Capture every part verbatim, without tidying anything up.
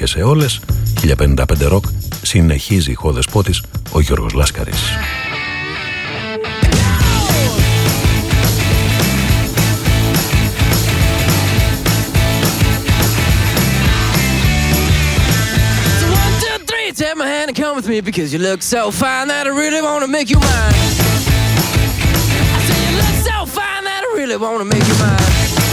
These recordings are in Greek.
και σε όλες. χίλια πενήντα πέντε ροκ συνεχίζει χώδεσπό της ο Γιώργος Λάσκαρης. Take my hand and come with me because you look so fine that I really want to make you mine. I say you look so fine that I really want to make you mine.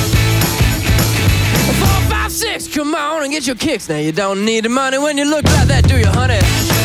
Four, five, six, come on and get your kicks. Now you don't need the money when you look like that, do you, honey?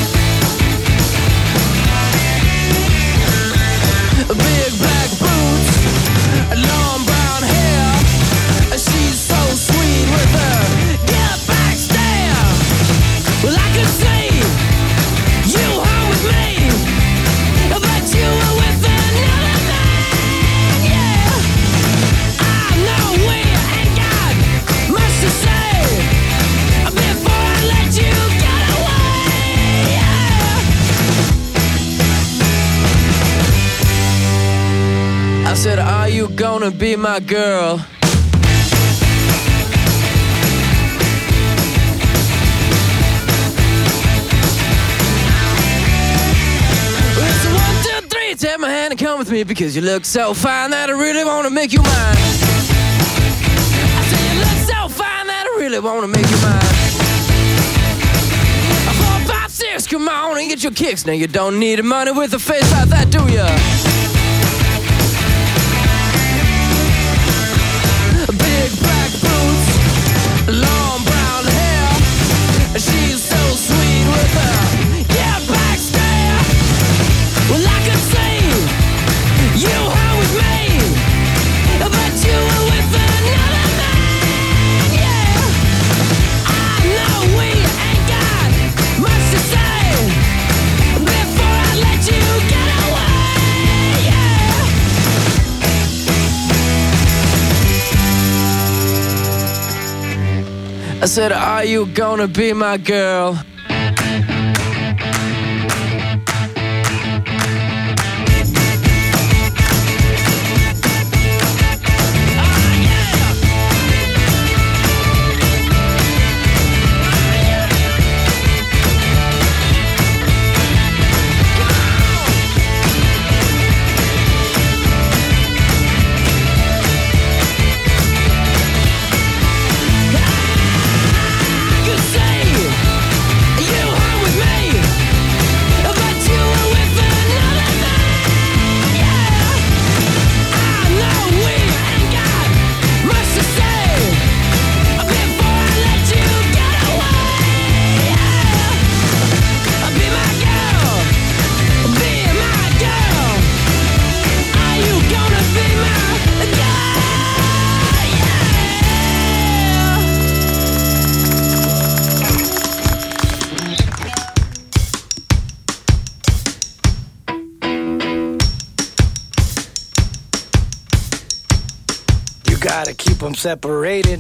Big black boots, long brown hair. She's so sweet with her get back stare. Well, I could say you home with me, but you were with another man, yeah. I know we ain't got much to say before I let you get away, yeah. I said, are you gonna be my girl? Take my hand and come with me because you look so fine that I really want to make you mine. I say you look so fine that I really want to make you mine. Four, five, six, come on and get your kicks. Now you don't need the money with a face like that, do ya? Big black boots, long brown hair. She's so sweet with her get back stare. Well, I could say you home with me, but you were with another man, yeah. I know we ain't got much to say before I let you get away, yeah. I said, are you gonna be my girl? Gotta keep them separated.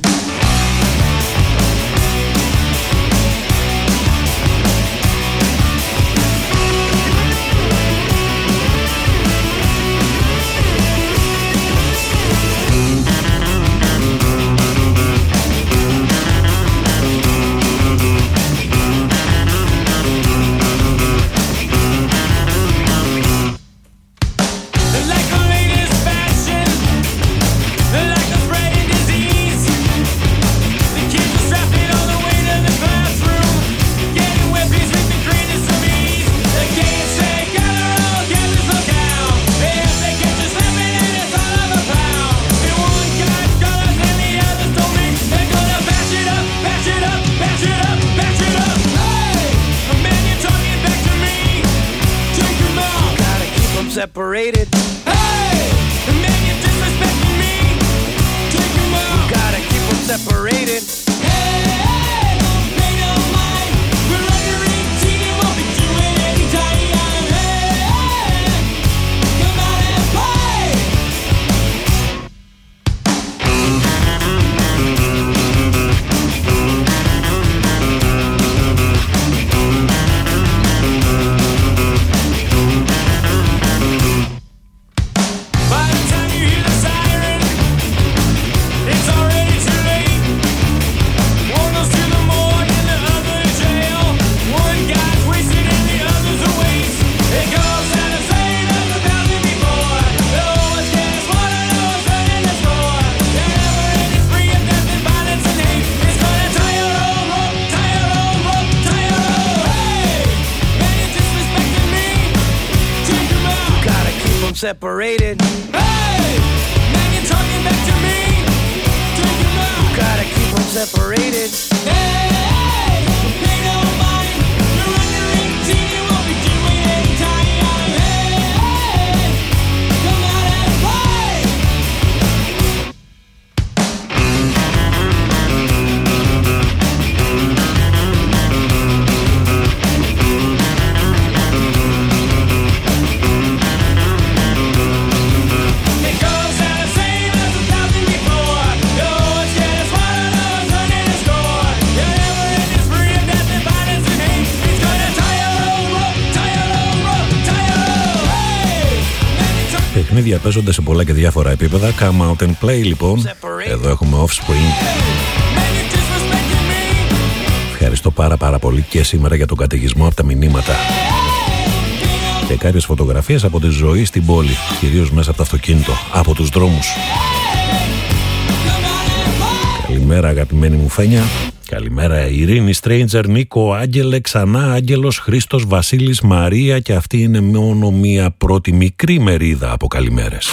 Separated. Hey, man, you're disrespecting me. Take them out. You gotta keep them separated. Hey, hey, don't pay no mind. We're under eighteen, we'll be doing anytime. Hey, hey, come out and play. By the time you hear the siren, it's already too late. separated. Hey, man, you're talking back to me. Take him out. You gotta keep them separated. Hey, hey, pay no mind. You're under eighteen, you won't be doing any time. Hey, hey, come out and play. Παιχνίδια παίζονται σε πολλά και διάφορα επίπεδα. Come out and play, λοιπόν. Εδώ έχουμε Offspring. Ευχαριστώ πάρα πάρα πολύ και σήμερα για τον καταιγισμό από τα μηνύματα και κάποιες φωτογραφίες από τη ζωή στην πόλη, κυρίως μέσα από το αυτοκίνητο, από τους δρόμους. Καλημέρα αγαπημένη μου Φένια. Καλημέρα Ειρήνη, Stranger, Νίκο, Άγγελε, ξανά Άγγελος, Χρήστος, Βασίλης, Μαρία, και αυτή είναι μόνο μία πρώτη μικρή μερίδα από καλημέρες.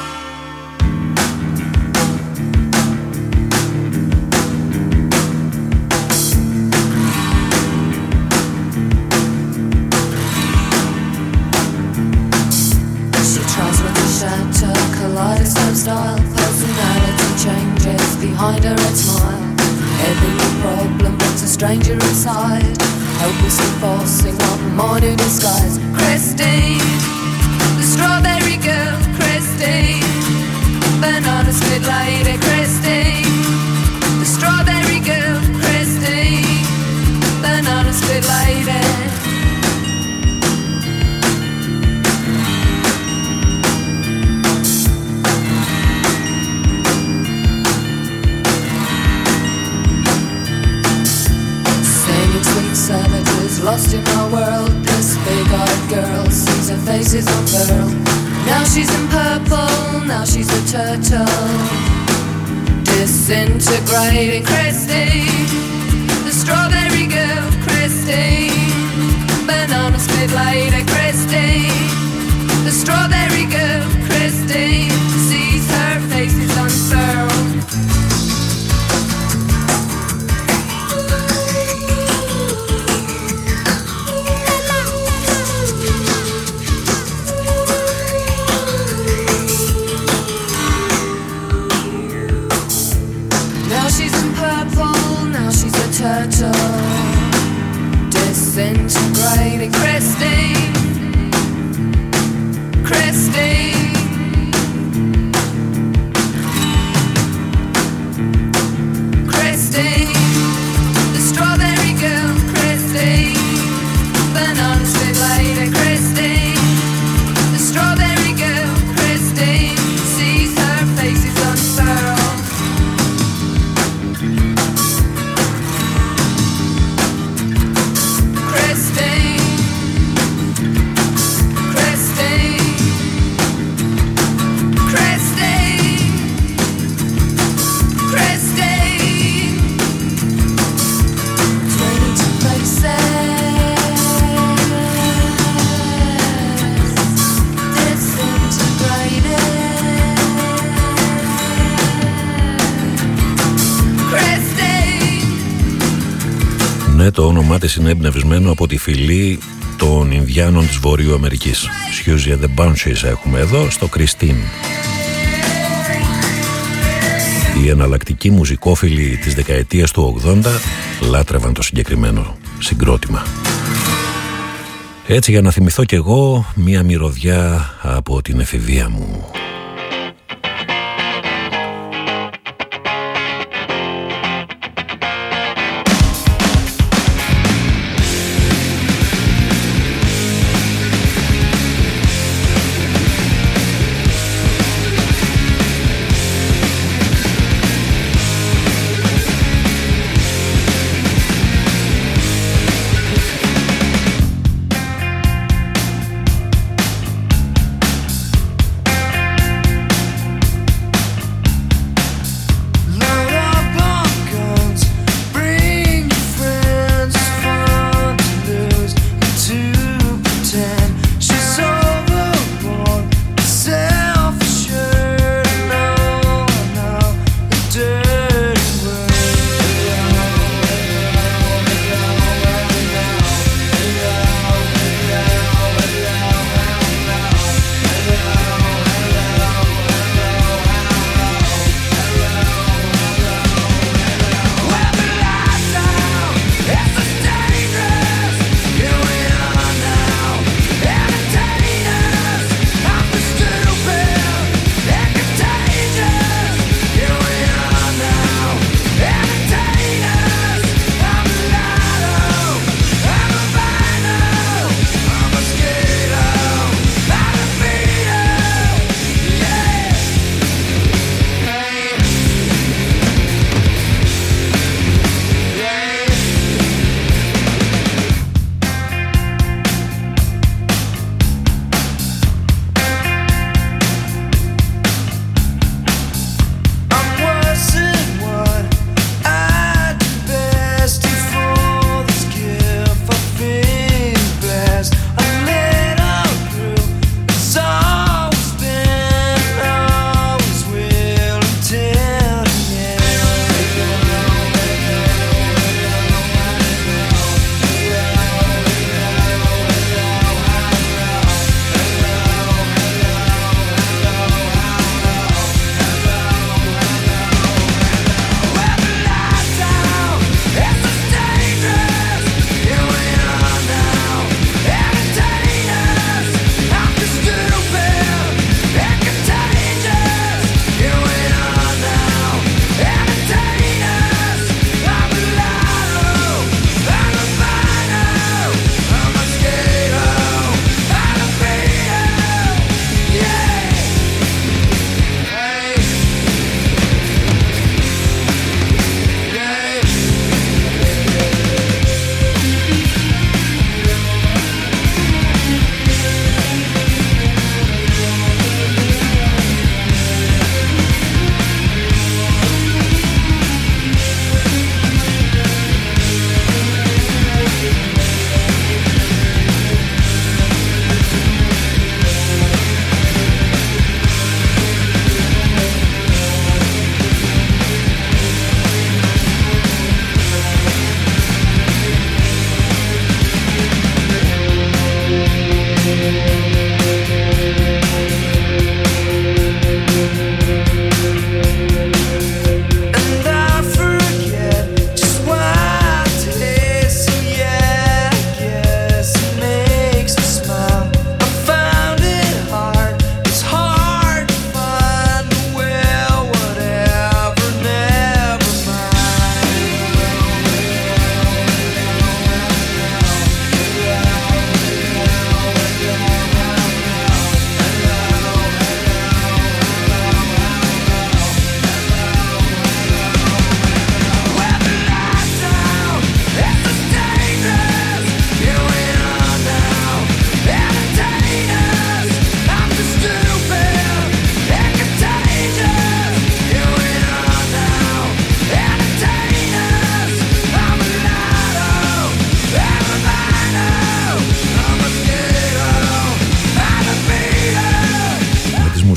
Stranger inside, helplessly forcing on more new disguise. Christine, the strawberry girl. Christine, banana split lady. Christine, the strawberry girl. Christine, banana split lady. Savages lost in our world. This big-eyed girl sees her faces unfurl. Now she's in purple, now she's a turtle, disintegrating. Christine, the strawberry girl. Christine, banana split lady. Christine, the strawberry girl. Christine sees her faces unfurl. Turtle, disintegrating. Christine, Christine, Christine, the strawberry girl. Christine, banana split lady. Christine, the strawberry girl. Christine sees her faces unfurl. Ναι, το όνομά της είναι εμπνευσμένο από τη φυλή των Ινδιάνων της Βορείου Αμερικής. Susie and the Banshees έχουμε εδώ στο Christine. Οι εναλλακτικοί μουσικόφιλοι της δεκαετίας του ογδόντα λάτρευαν το συγκεκριμένο συγκρότημα. Έτσι, για να θυμηθώ κι εγώ μία μυρωδιά από την εφηβεία μου.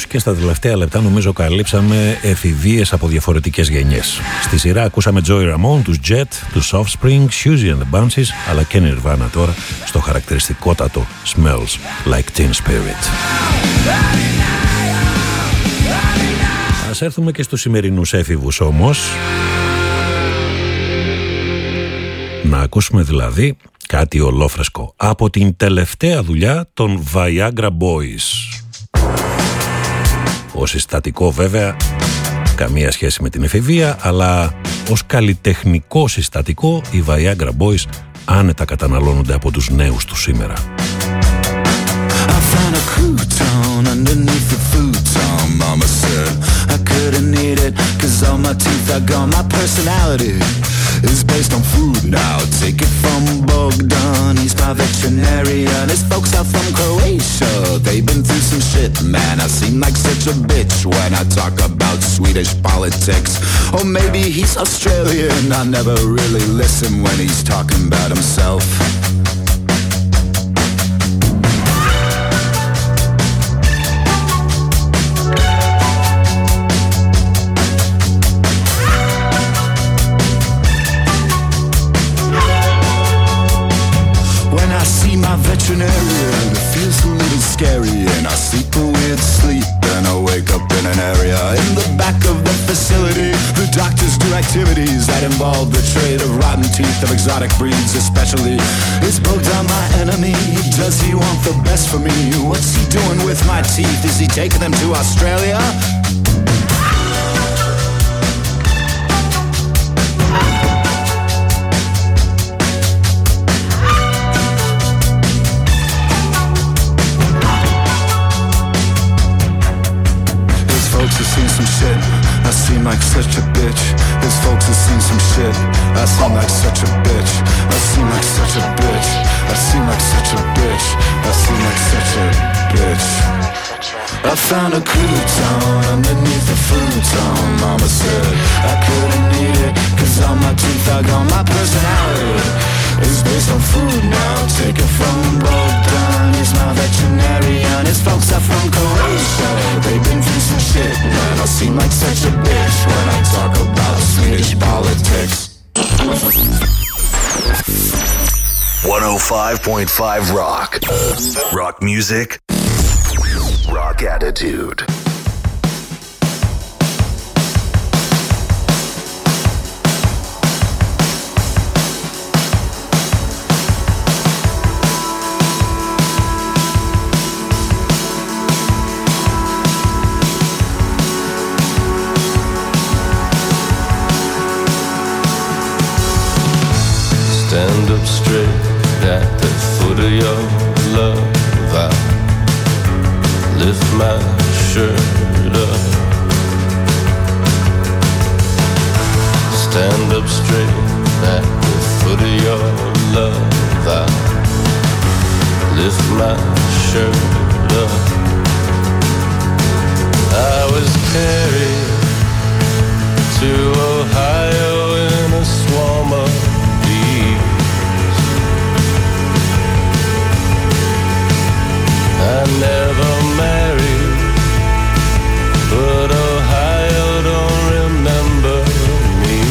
και στα τελευταία λεπτά νομίζω καλύψαμε εφηβείες από διαφορετικές γενιές. Στη σειρά ακούσαμε Joey Ramone, τους Jet, τους Offspring, Susie and the Banshees, αλλά και Nirvana τώρα στο χαρακτηριστικότατο Smells Like Teen Spirit. Ας έρθουμε και στους σημερινούς έφηβους όμως. Να ακούσουμε δηλαδή κάτι ολόφρεσκο από την τελευταία δουλειά των Viagra Boys. Ως συστατικό βέβαια καμία σχέση με την εφηβεία, αλλά ως καλλιτεχνικό συστατικό οι Viagra Boys άνετα καταναλώνονται από τους νέους του σήμερα. I found a crouton underneath the futon. Mama said I couldn't eat it cause all my teeth are gone. My personality is based on food now. Take it from Bogdan, he's my veterinarian. His folks are from Croatia, they've been through some shit, man. I seem like such a bitch when I talk about Swedish politics. Or maybe he's Australian, I never really listen when he's talking about himself. Veterinarian, it feels a little scary, and I sleep a weird sleep and I wake up in an area in the back of the facility. The doctors do activities that involve the trade of rotten teeth of exotic breeds especially. Is Bogdan my enemy? Does he want the best for me? What's he doing with my teeth? Is he taking them to Australia? I seem like such a bitch. His folks have seen some shit. I seem like such a bitch. I seem like such a bitch. I seem like such a bitch. I seem like such a bitch. I found a crouton underneath the futon. Mama said I couldn't eat it cause all my teeth are gone. My personality is based on food now. Take it from Bogdan, he's my veterinarian. His folks are from Croatia, they've been through some shit, man. I seem like such a bitch when I talk about Swedish politics. one oh five point five Rock. Rock music. Rock attitude. Stand up straight at the foot of your love. I lift my shirt up. Stand up straight at the foot of your love. I lift my shirt up. I was carried to Ohio in a swarm of I never married, but Ohio don't remember me.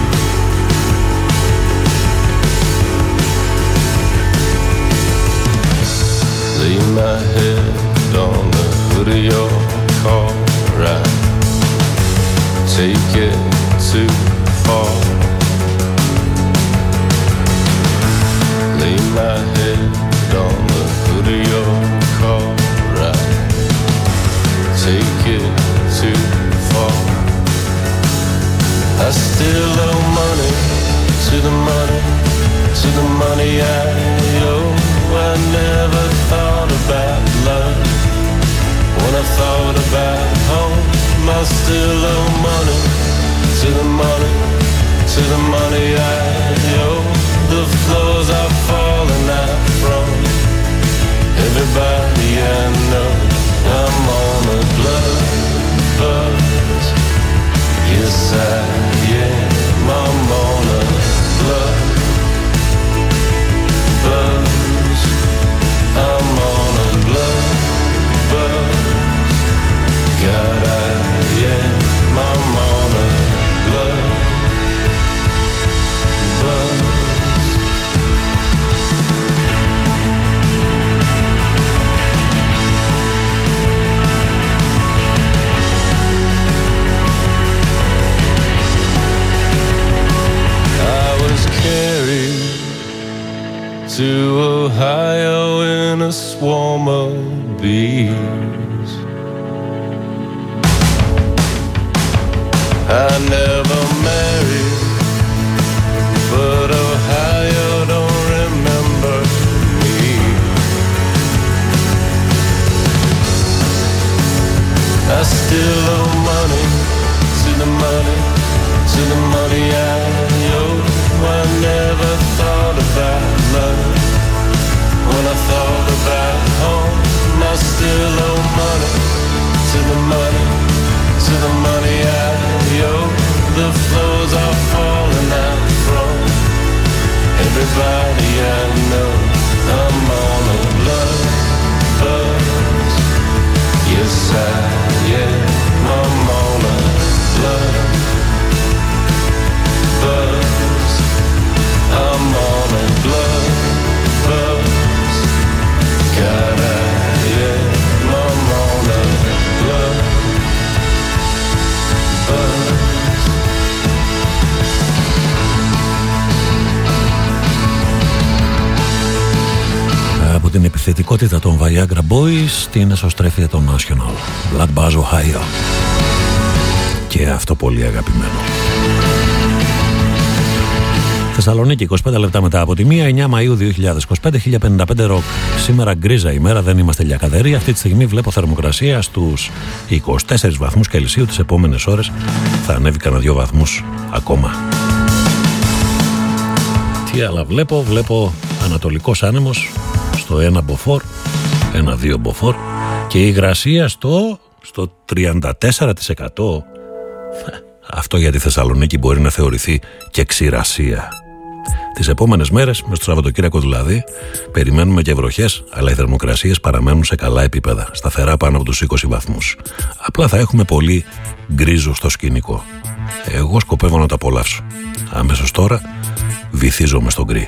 Lay my head on the hood of your car, right? Take it too far. Lay my head on the hood of your car, right? Take it too far. I still owe money to the money, to the money I owe. I never thought about love when I thought about home. I still owe money to the money, to the money I owe. The floors are falling out from everybody I know. I'm on a blood buzz. Yes I am. I'm on a blood buzz. I'm on a blood buzz. to Ohio in a swarm of bees. I never married, but Ohio don't remember me. I still owe money to the money, to the money I owe. I never thought about love when I thought about home. I still owe money to the money, to the money I owe. The floors are falling out from everybody I know. I'm on a love buzz. Yes, I am. I'm on a love buzz. I'm on a blood buzz. God, I am. I'm on a blood buzz. Από την επιθετικότητα των Viagra Boys στην εσωστρέφεια των National. Black Bass Ohio. Και αυτό πολύ αγαπημένο. Θεσσαλονίκη, είκοσι πέντε λεπτά μετά από τη μία, εννιά Μαΐου δύο χιλιάδες είκοσι πέντε, χίλια πενήντα πέντε ροκ. Σήμερα γκρίζα ημέρα, δεν είμαστε λιακαδεροί. Αυτή τη στιγμή βλέπω θερμοκρασία στους είκοσι τέσσερις βαθμούς Κελσίου. Τις επόμενες ώρες θα ανέβει κανένα δύο βαθμούς ακόμα. Τι άλλα βλέπω, βλέπω Ανατολικός Άνεμος στο ένα μποφόρ, ένα δύο μποφόρ και η υγρασία στο, στο τριάντα τέσσερα τοις εκατό. Αυτό για τη Θεσσαλονίκη μπορεί να θεωρηθεί και ξηρασία. Τις επόμενες μέρες, μες στο Σαββατοκύριακο δηλαδή, περιμένουμε και βροχές, αλλά οι θερμοκρασίες παραμένουν σε καλά επίπεδα, σταθερά πάνω από τους είκοσι βαθμούς. Απλά θα έχουμε πολύ γκρίζο στο σκηνικό. Εγώ σκοπεύω να το απολαύσω. Αμέσως τώρα βυθίζομαι στο γκρι.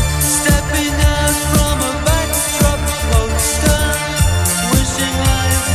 Stepping out from a backdrop poster, wishing life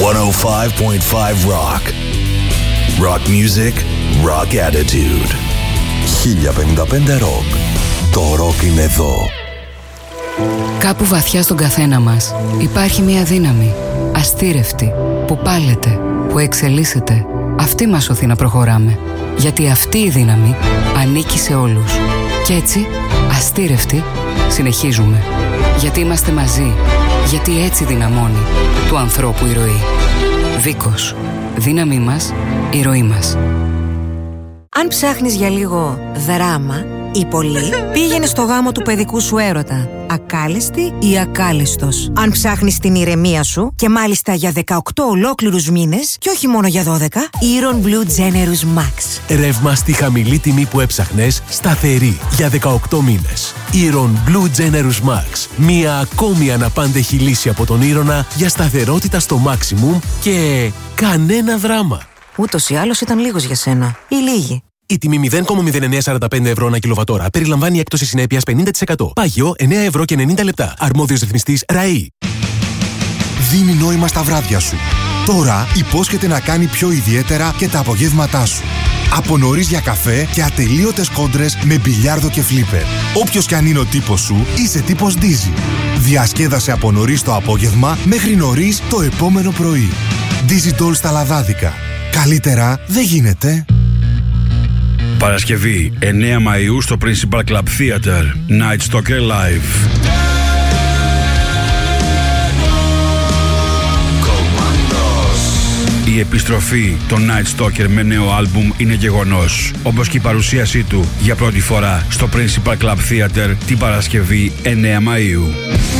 εκατόν πέντε κόμμα πέντε Rock. Rock music, rock attitude. χίλια πενήντα πέντε Rock. Το rock είναι εδώ. Κάπου βαθιά στον καθένα μας υπάρχει μια δύναμη, αστήρευτη, που πάλεται, που εξελίσσεται. Αυτή μας σωθεί να προχωράμε. Γιατί αυτή η δύναμη ανήκει σε όλους. Κι έτσι, αστήρευτοι, συνεχίζουμε. Γιατί είμαστε μαζί. Γιατί έτσι δυναμώνει του ανθρώπου η ροή. Δίκος. Δύναμή μας, η ροή μας. Αν ψάχνεις για λίγο δράμα ή πολύ, πήγαινε στο γάμο του παιδικού σου έρωτα. Ακάλεστη ή ακάλιστος. Αν ψάχνεις την ηρεμία σου, και μάλιστα για δεκαοκτώ ολόκληρους μήνες και όχι μόνο για δώδεκα, Iron Blue Generous Max. Ρεύμα στη χαμηλή τιμή που έψαχνες, σταθερή για δεκαοκτώ μήνες. Iron Blue Generous Max. Μία ακόμη αναπάντεχη λύση από τον Ήρωνα για σταθερότητα στο maximum και κανένα δράμα. Ούτως ή άλλως ήταν λίγος για σένα. Ή λίγοι. Η τιμή μηδέν κόμμα μηδέν εννιά σαράντα πέντε ευρώ ανά κιλοβατόρα περιλαμβάνει έκπτωση συνέπειας πενήντα τοις εκατό. Πάγιο εννέα ευρώ και ενενήντα λεπτά. Αρμόδιος ρυθμιστής ΡΑΗ. Δίνει νόημα στα βράδια σου. Τώρα υπόσχεται να κάνει πιο ιδιαίτερα και τα απογεύματά σου. Από νωρίς για καφέ και ατελείωτες κόντρες με μπιλιάρδο και φλίπερ. Όποιος κι αν είναι ο τύπος σου, είσαι τύπος Dizzy. Διασκέδασε από νωρίς το απόγευμα μέχρι νωρίς το επόμενο πρωί. Dizzy Doll στα Λαδάδικα. Καλύτερα δεν γίνεται. Παρασκευή εννέα Μαΐου στο Principal Club Theater. Night Stalker Live. Η επιστροφή των Night Stalker με νέο άλμπουμ είναι γεγονός, όπως και η παρουσίασή του για πρώτη φορά στο Principal Club Theater την Παρασκευή εννέα Μαΐου.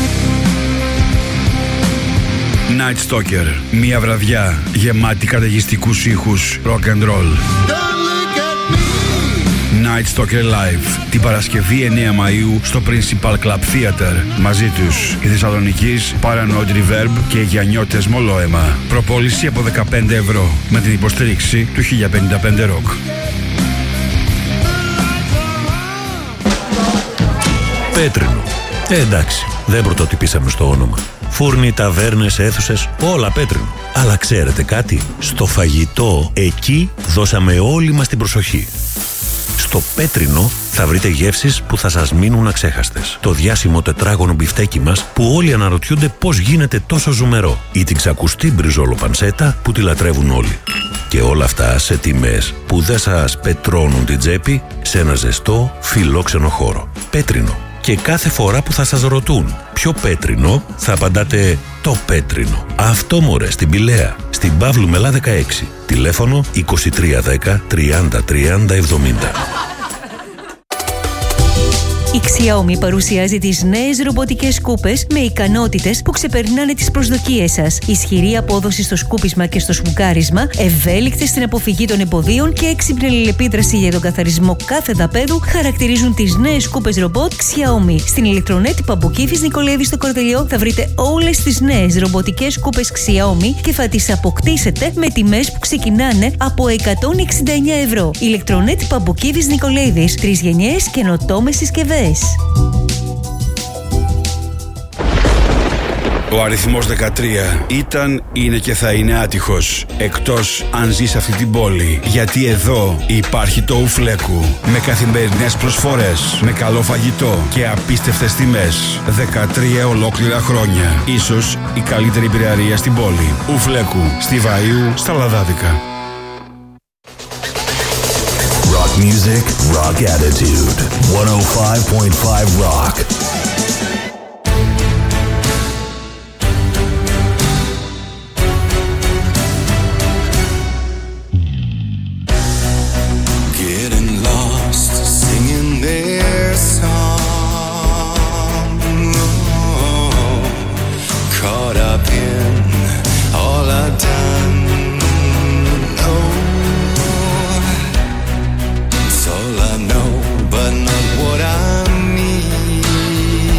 Night Stalker, μια βραδιά γεμάτη καταιγιστικούς ήχους rock and roll. Night Stalker Live την Παρασκευή εννέα Μαΐου στο Principal Club Theater. Μαζί τους η Θεσσαλονικής, Paranoid Reverb και οι Γιαννιώτες Μολόεμα. Προπόληση από δεκαπέντε ευρώ με την υποστήριξη του χίλια πενήντα πέντε Rock. Πέτρινο. Ε, εντάξει, δεν πρωτοτυπήσαμε στο όνομα. Φούρνοι, ταβέρνες, αίθουσες, όλα πέτρινο. Αλλά ξέρετε κάτι, στο φαγητό εκεί δώσαμε όλοι μας την προσοχή. Στο Πέτρινο θα βρείτε γεύσεις που θα σας μείνουν αξέχαστες. Το διάσημο τετράγωνο μπιφτέκι μας που όλοι αναρωτιούνται πώς γίνεται τόσο ζουμερό. Ή την ξακουστή μπριζόλο πανσέτα που τη λατρεύουν όλοι. Και όλα αυτά σε τιμές που δεν σας πετρώνουν την τσέπη σε ένα ζεστό φιλόξενο χώρο. Πέτρινο. Και κάθε φορά που θα σας ρωτούν ποιο Πέτρινο, θα απαντάτε το Πέτρινο. Αυτό μωρέ, στην Πηλαία, στην Παύλου Μελά δεκαέξι. Τηλέφωνο είκοσι τρία δέκα τριάντα τριάντα εβδομήντα. Η Xiaomi παρουσιάζει τις νέες ρομποτικές σκούπες με ικανότητες που ξεπερνάνε τις προσδοκίες σας. Ισχυρή απόδοση στο σκούπισμα και στο σμουκάρισμα, ευέλικτες στην αποφυγή των εμποδίων και έξυπνη αλληλεπίδραση για τον καθαρισμό κάθε δαπέδου χαρακτηρίζουν τις νέες σκούπες ρομπότ Xiaomi. Στην ηλεκτρονέτη Παμποκήφης Νικολαίδη στο Κορδελιό θα βρείτε όλες τις νέες ρομποτικές σκούπες Xiaomi και θα τις αποκτήσετε με τιμές που ξεκινάνε από εκατόν εξήντα εννέα ευρώ. Ηλεκτρονέτη Παμποκήφης Νικολαίδης. Τρεις γενιές, καινοτόμες συσκευές. Ο αριθμός δεκατρία ήταν, είναι και θα είναι άτυχος, εκτός αν ζεις αυτή την πόλη. Γιατί εδώ υπάρχει το Ουφλέκου, με καθημερινές προσφορές, με καλό φαγητό και απίστευτες τιμές. δεκατρία ολόκληρα χρόνια. Ίσως η καλύτερη πυραρία στην πόλη. Ουφλέκου, στη Βαΐου, στα Λαδάδικα. Rock music, rock attitude. εκατόν πέντε κόμμα πέντε Rock. Getting lost, singing their song. Oh, caught up in all I've done. Oh, it's all I know, but not what I mean.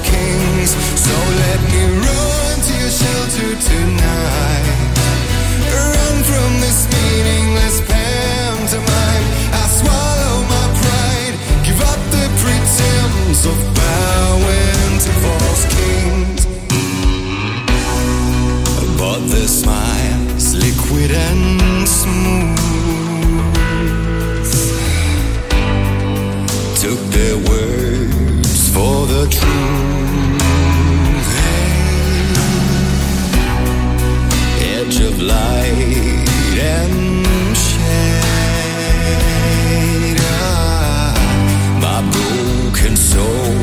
kings. So let me run to your shelter tonight. Run from this meaningless pantomime. I swallow my pride, give up the pretense of bowing to false kings. But the smile's liquid and smooth, took their words for the truth. Edge of light and shade, ah, my broken soul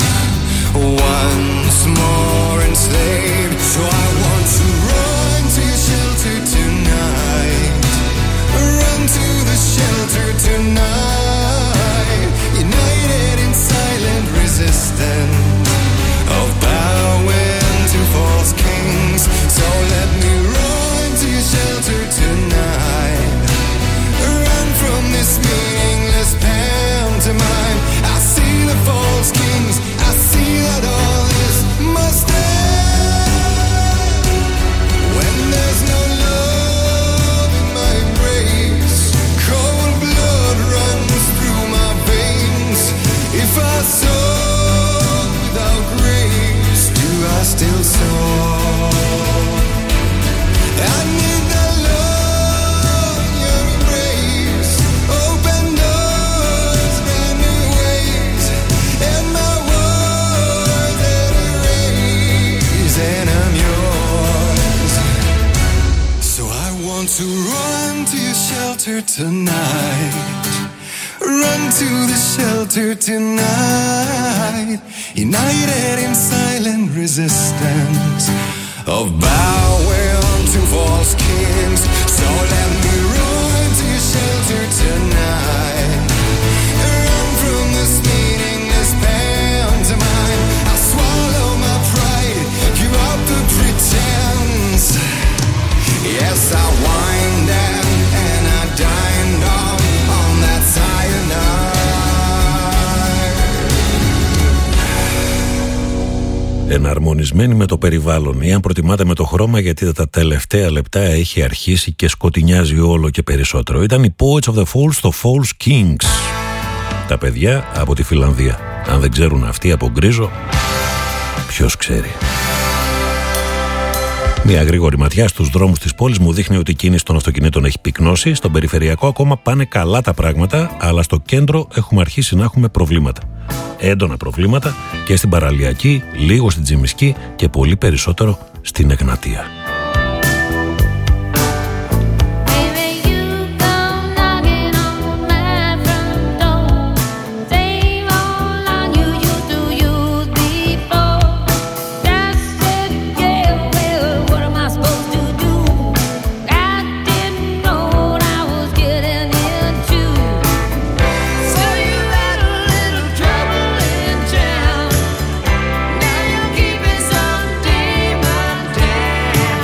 once more enslaved. So I want to run to your shelter tonight. Run to the shelter tonight. United in silent resistance of bowing to false kings. So let me run to your shelter tonight. Run from this meaningless pantomime. I see the false kings. I see that all this must end. When there's no love in my embrace, cold blood runs through my veins. If I sow without grace, do I still sow? I need the love in your embrace. Open doors, brand new ways, and my words that erase, and I'm yours. So I want to run to your shelter tonight. Run to the shelter tonight. United in silent resistance of bowing to false kings. So let me run to your shelter tonight. Run from this meaningless pantomime. I swallow my pride, give up the pretense. Yes, I whined and, and I dined on, on that cyanide. Εναρμονισμένη με το περιβάλλον ή αν προτιμάτε με το χρώμα, γιατί τα τελευταία λεπτά έχει αρχίσει και σκοτεινιάζει όλο και περισσότερο. Ήταν οι Poets of the Falls στο Falls Kings. Τα παιδιά από τη Φιλανδία. Αν δεν ξέρουν αυτοί από γκρίζο, ποιος ξέρει. Μια γρήγορη ματιά στους δρόμους της πόλης μου δείχνει ότι η κίνηση των αυτοκινήτων έχει πυκνώσει. Στον περιφερειακό ακόμα πάνε καλά τα πράγματα, αλλά στο κέντρο έχουμε αρχίσει να έχουμε προβλήματα. Έντονα προβλήματα και στην Παραλιακή, λίγο στην Τσιμισκή και πολύ περισσότερο στην Εγνατία. Now you're keeping some demon down.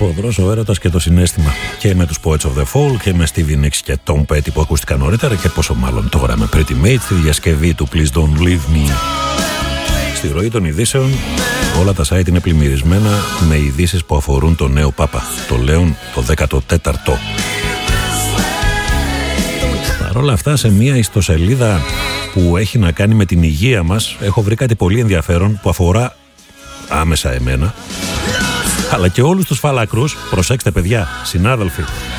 Φοδρός ο έρωτας και το συναίσθημα. Και με τους Poets of the Fall και με Stevie Nicks και Tom Petty που ακούστηκαν νωρίτερα και πόσο μάλλον τώρα με Pretty Mate στη διασκευή του Please Don't Leave Me. Στη ροή των ειδήσεων όλα τα site είναι πλημμυρισμένα με ειδήσεις που αφορούν τον νέο Πάπα, το Λέον το δέκατο τέταρτο. Παρ' όλα αυτά, σε μια ιστοσελίδα που έχει να κάνει με την υγεία μας έχω βρει κάτι πολύ ενδιαφέρον που αφορά άμεσα εμένα αλλά και όλους τους φαλακρούς. Προσέξτε παιδιά, συνάδελφοι.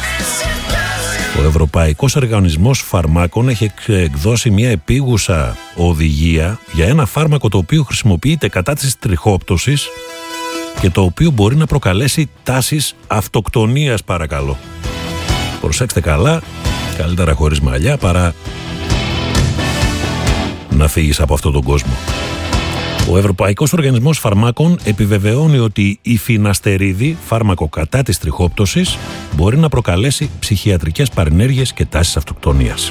Ο Ευρωπαϊκός Οργανισμός Φαρμάκων έχει εκδώσει μια επίγουσα οδηγία για ένα φάρμακο το οποίο χρησιμοποιείται κατά της τριχόπτωσης και το οποίο μπορεί να προκαλέσει τάσεις αυτοκτονίας, παρακαλώ. Προσέξτε καλά, καλύτερα χωρίς μαλλιά παρά να φύγεις από αυτόν τον κόσμο. Ο Ευρωπαϊκός Οργανισμός Φαρμάκων επιβεβαιώνει ότι η φιναστερίδη, φάρμακο κατά της τριχόπτωσης, μπορεί να προκαλέσει ψυχιατρικές παρενέργειες και τάσεις αυτοκτονίας.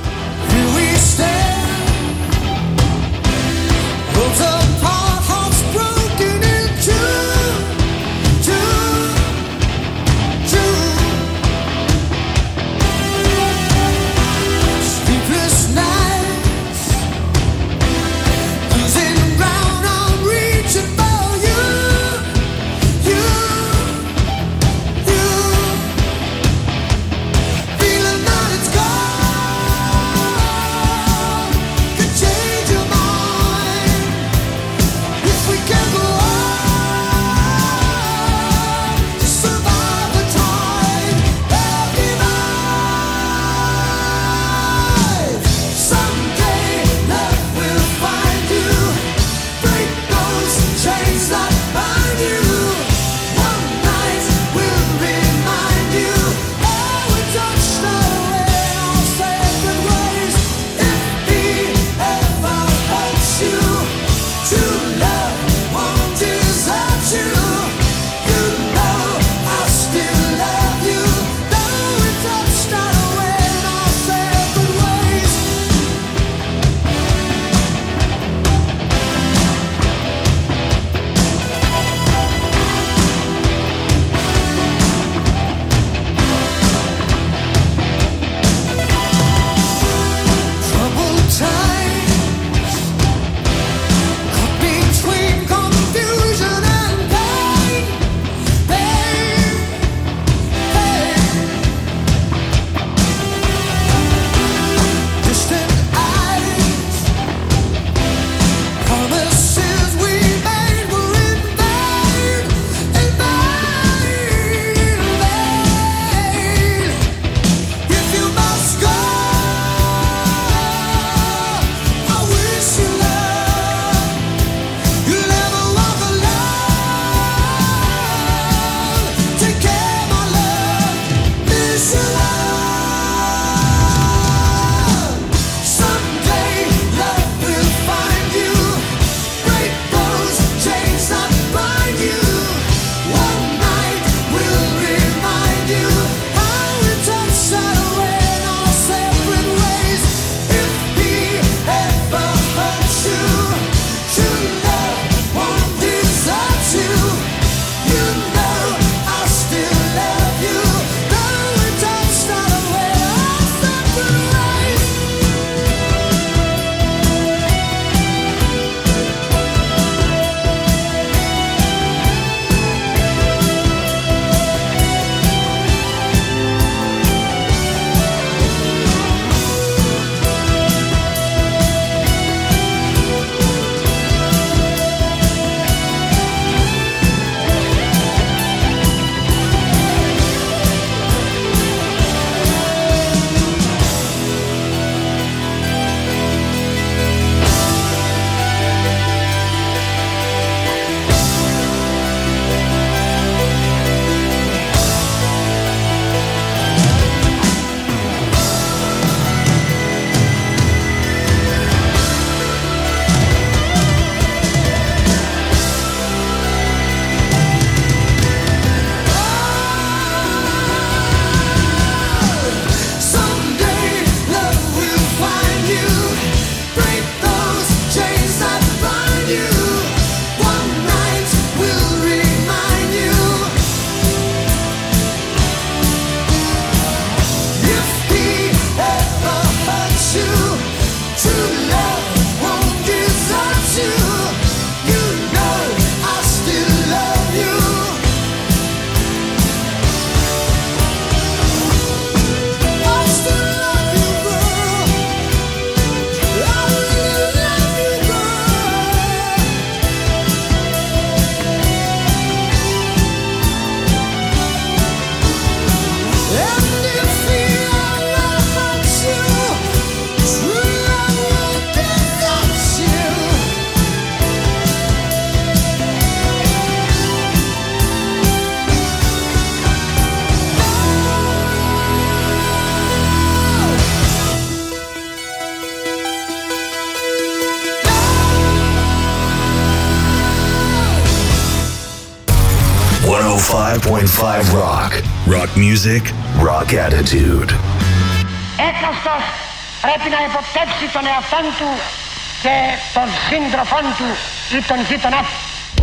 εκατόν πέντε κόμμα πέντε Rock. Rock music, rock attitude. Έκαστος πρέπει να υποπτεύσει τον εαυτόν του και τον σύντροφόν του ή τον γείτονά του.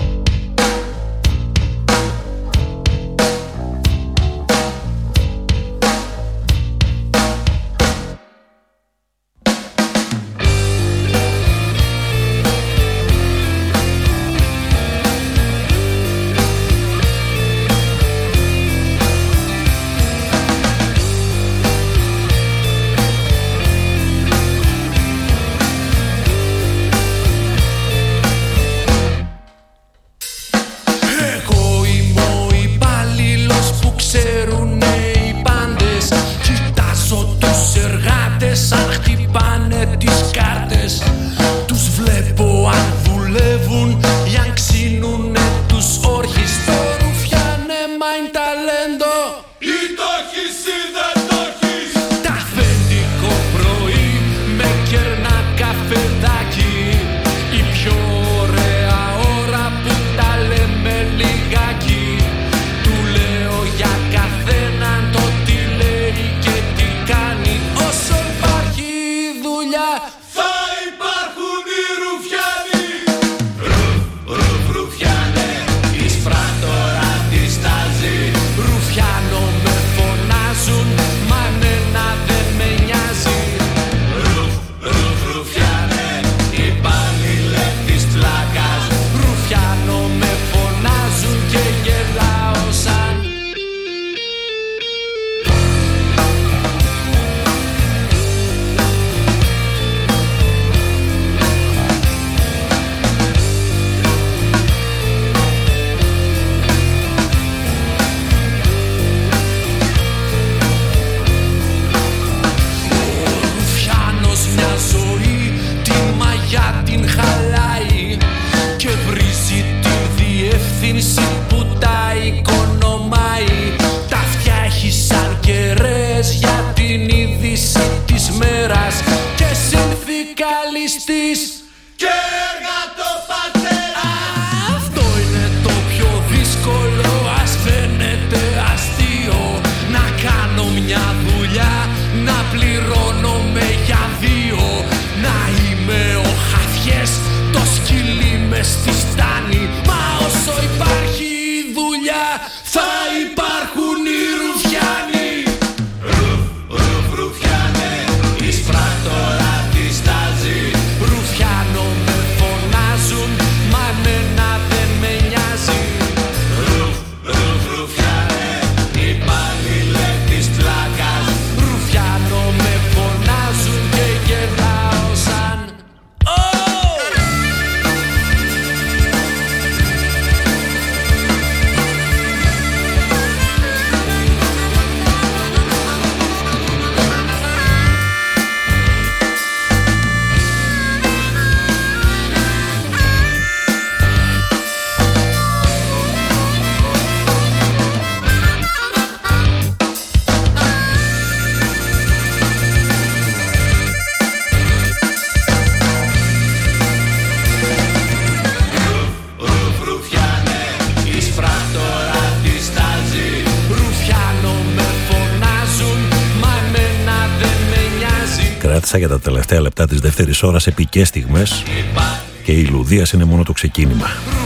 Για τα τελευταία λεπτά της δεύτερης ώρας επικές στιγμές και η Λουδίας είναι μόνο το ξεκίνημα.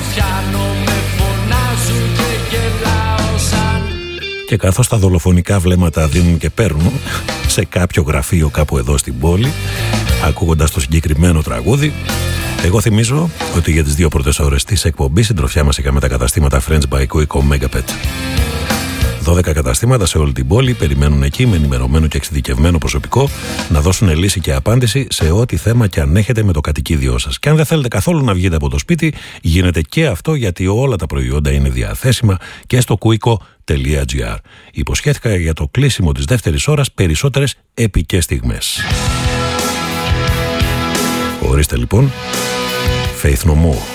Και καθώς τα δολοφονικά βλέμματα δίνουν και παίρνουν σε κάποιο γραφείο κάπου εδώ στην πόλη, ακούγοντας το συγκεκριμένο τραγούδι, εγώ θυμίζω ότι για τις δύο πρώτες ώρες της εκπομπής συντροφιά μας είχαμε τα καταστήματα Friends by Koiko Megapet. δώδεκα καταστήματα σε όλη την πόλη περιμένουν εκεί με ενημερωμένο και εξειδικευμένο προσωπικό να δώσουν λύση και απάντηση σε ό,τι θέμα και αν έχετε με το κατοικίδιό σας. Και αν δεν θέλετε καθόλου να βγείτε από το σπίτι, γίνεται και αυτό, γιατί όλα τα προϊόντα είναι διαθέσιμα και στο koiko τελεία gr. Υποσχέθηκα για το κλείσιμο της δεύτερης ώρας περισσότερες επικές στιγμές. Ορίστε λοιπόν, Faith No More.